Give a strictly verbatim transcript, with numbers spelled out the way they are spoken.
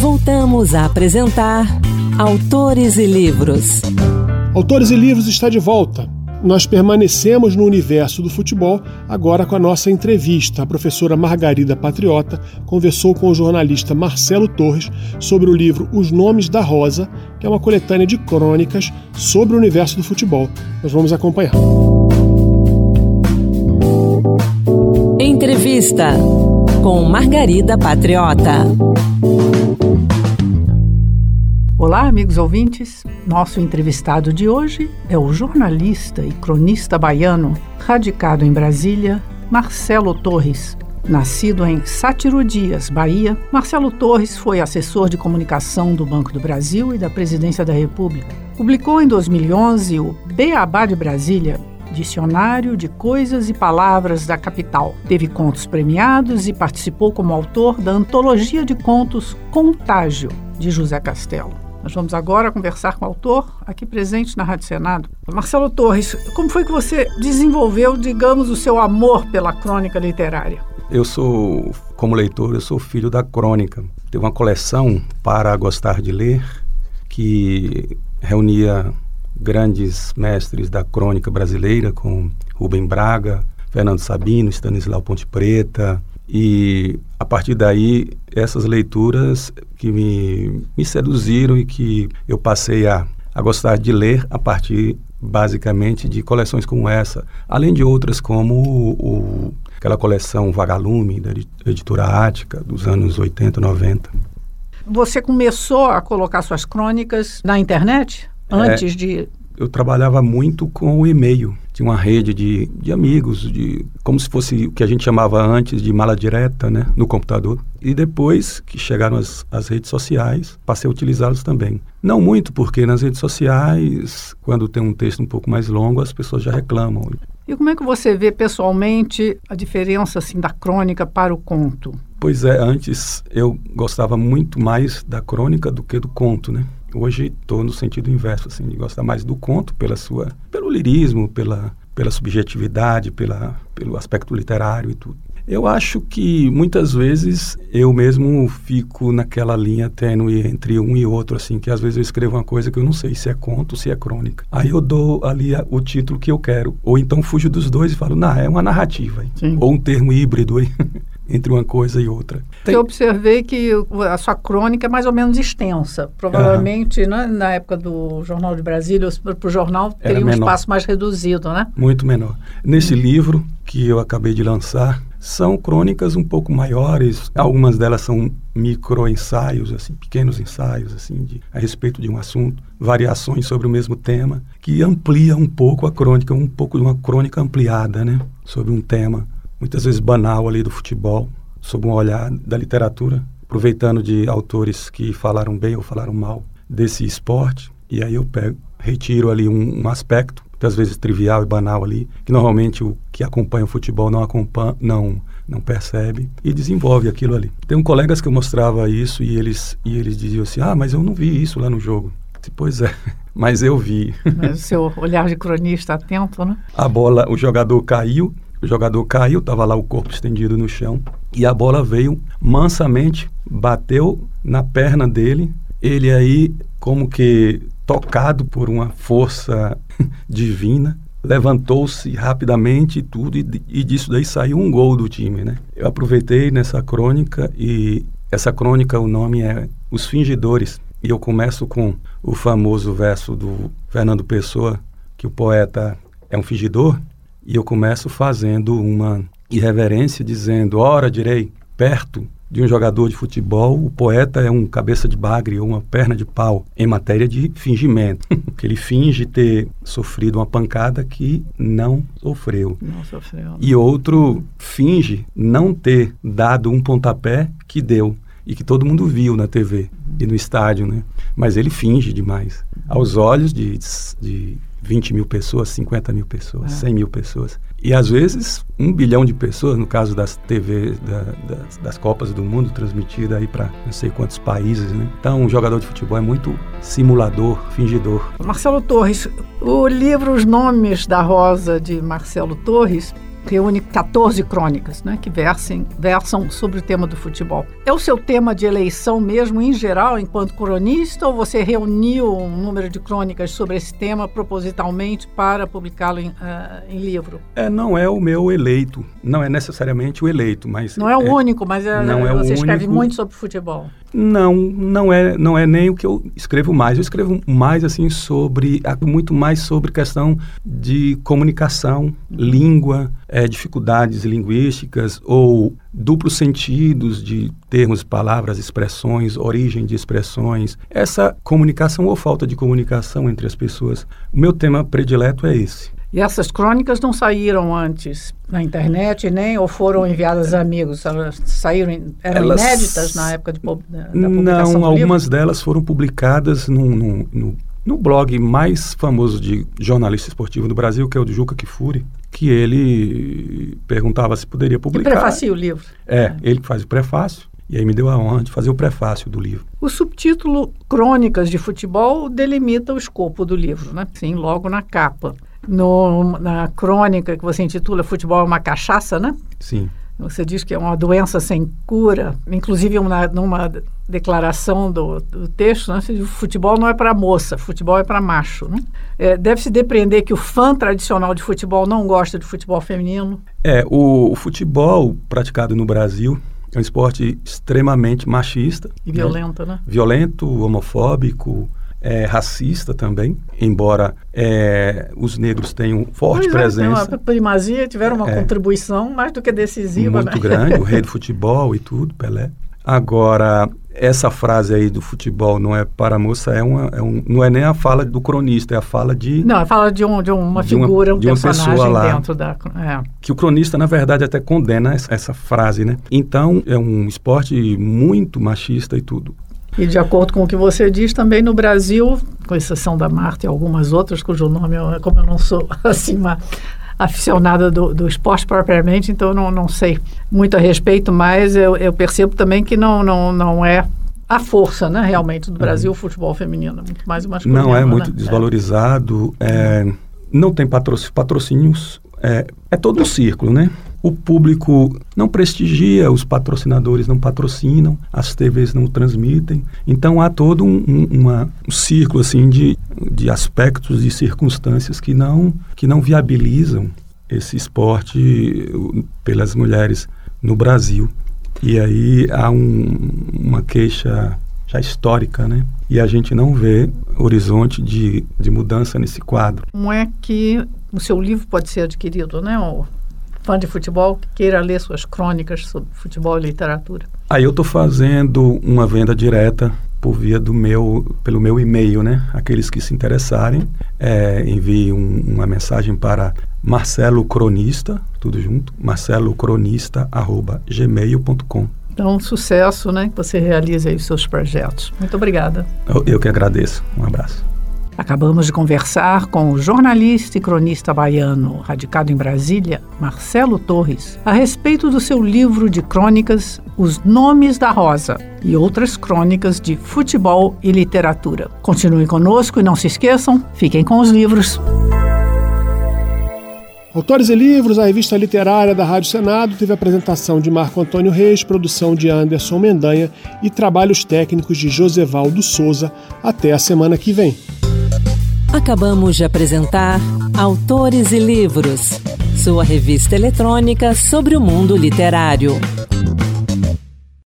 Voltamos a apresentar Autores e Livros. Autores e Livros está de volta. Nós permanecemos no universo do futebol, agora com a nossa entrevista. A professora Margarida Patriota conversou com o jornalista Marcelo Torres sobre o livro Os Nomes da Rosa, que é uma coletânea de crônicas sobre o universo do futebol. Nós vamos acompanhar. Entrevista com Margarida Patriota. Olá, amigos ouvintes. Nosso entrevistado de hoje é o jornalista e cronista baiano, radicado em Brasília, Marcelo Torres. Nascido em Sátiro Dias, Bahia, Marcelo Torres foi assessor de comunicação do Banco do Brasil e da Presidência da República. Publicou em dois mil e onze o Beabá de Brasília, Dicionário de Coisas e Palavras da Capital. Teve contos premiados e participou como autor da antologia de contos Contágio, de José Castelo. Nós vamos agora conversar com o autor, aqui presente na Rádio Senado. Marcelo Torres, como foi que você desenvolveu, digamos, o seu amor pela crônica literária? Eu sou, como leitor, eu sou filho da crônica. Teve uma coleção para gostar de ler, que reunia grandes mestres da crônica brasileira, como Rubem Braga, Fernando Sabino, Stanislau Ponte Preta. E a partir daí, essas leituras que me, me seduziram e que eu passei a, a gostar de ler a partir, basicamente, de coleções como essa, além de outras como o, o, aquela coleção Vagalume, da editora Ática, dos anos oitenta, noventa. Você começou a colocar suas crônicas na internet antes é, de... Eu trabalhava muito com o e-mail. Tinha uma rede de, de amigos, de, como se fosse o que a gente chamava antes de mala direta, né, no computador. E depois que chegaram as, as redes sociais, passei a utilizá-los também. Não muito, porque nas redes sociais, quando tem um texto um pouco mais longo, as pessoas já reclamam. E como é que você vê pessoalmente a diferença assim, da crônica para o conto? Pois é, antes eu gostava muito mais da crônica do que do conto, né? Hoje estou no sentido inverso, assim, de gostar mais do conto pela sua, pelo lirismo, pela, pela subjetividade, pela, pelo aspecto literário e tudo. Eu acho que muitas vezes eu mesmo fico naquela linha tênue entre um e outro, assim, que às vezes eu escrevo uma coisa que eu não sei se é conto ou se é crônica. Aí eu dou ali a, o título que eu quero, ou então fujo dos dois e falo, não, é uma narrativa, hein? Ou um termo híbrido aí. Entre uma coisa e outra. Tem... Eu observei que a sua crônica é mais ou menos extensa. Provavelmente, uhum. né, na época do Jornal de Brasília, para o jornal teria um espaço mais reduzido, né? Muito menor. Nesse uhum. livro que eu acabei de lançar, são crônicas um pouco maiores. Algumas delas são micro-ensaios, assim, pequenos ensaios assim, de, a respeito de um assunto, variações sobre o mesmo tema, que amplia um pouco a crônica, um pouco de uma crônica ampliada, né, sobre um tema muitas vezes banal ali do futebol, sob um olhar da literatura, aproveitando de autores que falaram bem ou falaram mal desse esporte, e aí eu pego, retiro ali um, um aspecto, muitas vezes trivial e banal ali, que normalmente o que acompanha o futebol não acompanha, não, não percebe, e desenvolve aquilo ali. Tem um colegas que eu mostrava isso e eles, e eles diziam assim, ah, mas eu não vi isso lá no jogo. Pois é, mas eu vi. Mas o seu olhar de cronista atento, né? A bola, o jogador caiu, O jogador caiu, estava lá o corpo estendido no chão, e a bola veio mansamente, bateu na perna dele. Ele aí, como que tocado por uma força divina, levantou-se rapidamente e tudo, e, e disso daí saiu um gol do time, né? Eu aproveitei nessa crônica, e essa crônica, o nome é Os Fingidores, e eu começo com o famoso verso do Fernando Pessoa, que o poeta é um fingidor. E eu começo fazendo uma irreverência, dizendo, ora, direi, perto de um jogador de futebol, o poeta é um cabeça de bagre ou uma perna de pau, em matéria de fingimento. Que ele finge ter sofrido uma pancada que não sofreu. Não sofreu. Não. E outro finge não ter dado um pontapé que deu, e que todo mundo viu na T V e no estádio, né? Mas ele finge demais. Aos olhos de... de vinte mil pessoas, cinquenta mil pessoas, é. cem mil pessoas. E às vezes um bilhão de pessoas, no caso das T V, da, das, das Copas do Mundo, transmitida aí para não sei quantos países, né? Então, um jogador de futebol é muito simulador, fingidor. Marcelo Torres, o livro Os Nomes da Rosa, de Marcelo Torres, reúne quatorze crônicas, né, que versem, versam sobre o tema do futebol. É o seu tema de eleição mesmo, em geral, enquanto cronista, ou você reuniu um número de crônicas sobre esse tema propositalmente para publicá-lo em, uh, em livro? É, não é o meu eleito, não é necessariamente o eleito, mas... Não é o é, único, mas é, não é você o escreve único... muito sobre futebol. Não, não é, não é nem o que eu escrevo mais. Eu escrevo mais assim sobre, muito mais sobre questão de comunicação, língua, é, dificuldades linguísticas ou duplos sentidos de termos, palavras, expressões, origem de expressões. Essa comunicação ou falta de comunicação entre as pessoas. O meu tema predileto é esse. E essas crônicas não saíram antes na internet, nem ou foram enviadas a amigos? Elas saíram, eram Elas, inéditas na época de, da, da publicação Não, do algumas livro? Delas foram publicadas no, no, no, no blog mais famoso de jornalista esportivo do Brasil, que é o de Juca Kfouri, que ele perguntava se poderia publicar. E prefacia o livro. É, é, ele faz o prefácio. E aí me deu a honra de fazer o prefácio do livro. O subtítulo Crônicas de Futebol delimita o escopo do livro, né? Sim, logo na capa. No, na crônica que você intitula Futebol é uma cachaça, né? Sim. Você diz que é uma doença sem cura. Inclusive, uma, numa declaração do, do texto, né, o futebol não é para moça, futebol é para macho. Né? É, deve-se depreender que o fã tradicional de futebol não gosta de futebol feminino? É, o, o futebol praticado no Brasil é um esporte extremamente machista. E violento, né? né? Violento, homofóbico, é, racista também, embora é, os negros tenham forte pois presença. É, tem uma primazia, tiveram uma é, contribuição mais do que decisiva. Muito né? grande, o rei do futebol e tudo, Pelé. Agora, essa frase aí do futebol não é para a moça, é uma, é um, não é nem a fala do cronista, é a fala de... Não, é a fala de, um, de uma de figura, uma, um de uma personagem pessoa lá, dentro da... É. Que o cronista, na verdade, até condena essa, essa frase, né? Então, é um esporte muito machista e tudo. E de acordo com o que você diz, também no Brasil, com exceção da Marta e algumas outras, cujo nome, eu, como eu não sou assim uma aficionada do, do esporte propriamente, então eu não, não sei muito a respeito, mas eu, eu percebo também que não, não, não é a força, né, realmente, do Brasil, uhum. o futebol feminino, muito mais o masculino. Não, é muito né? desvalorizado, é. É, não tem patrocínios, patrocínios é, é todo um círculo, né? O público não prestigia, os patrocinadores não patrocinam, as T Vs não transmitem. Então, há todo um, um, uma, um círculo assim, de, de aspectos e circunstâncias que não, que não viabilizam esse esporte pelas mulheres no Brasil. E aí há um, uma queixa já histórica, né? E a gente não vê horizonte de, de mudança nesse quadro. Como é que o seu livro pode ser adquirido, né? O fã de futebol que queira ler suas crônicas sobre futebol e literatura. Aí eu estou fazendo uma venda direta por via do meu, pelo meu e-mail, né? Aqueles que se interessarem, é, enviem um, uma mensagem para Marcelo Cronista, tudo junto, marcelocronista arroba gmail ponto com. Então, sucesso, né? Que você realize aí os seus projetos. Muito obrigada. Eu, eu que agradeço. Um abraço. Acabamos de conversar com o jornalista e cronista baiano, radicado em Brasília, Marcelo Torres, a respeito do seu livro de crônicas Os Nomes da Rosa e outras crônicas de futebol e literatura. Continuem conosco e não se esqueçam, fiquem com os livros. Autores e Livros, a revista literária da Rádio Senado, teve a apresentação de Marco Antônio Reis, produção de Anderson Mendanha e trabalhos técnicos de Josevaldo Souza. Até a semana que vem. Acabamos de apresentar Autores e Livros, sua revista eletrônica sobre o mundo literário.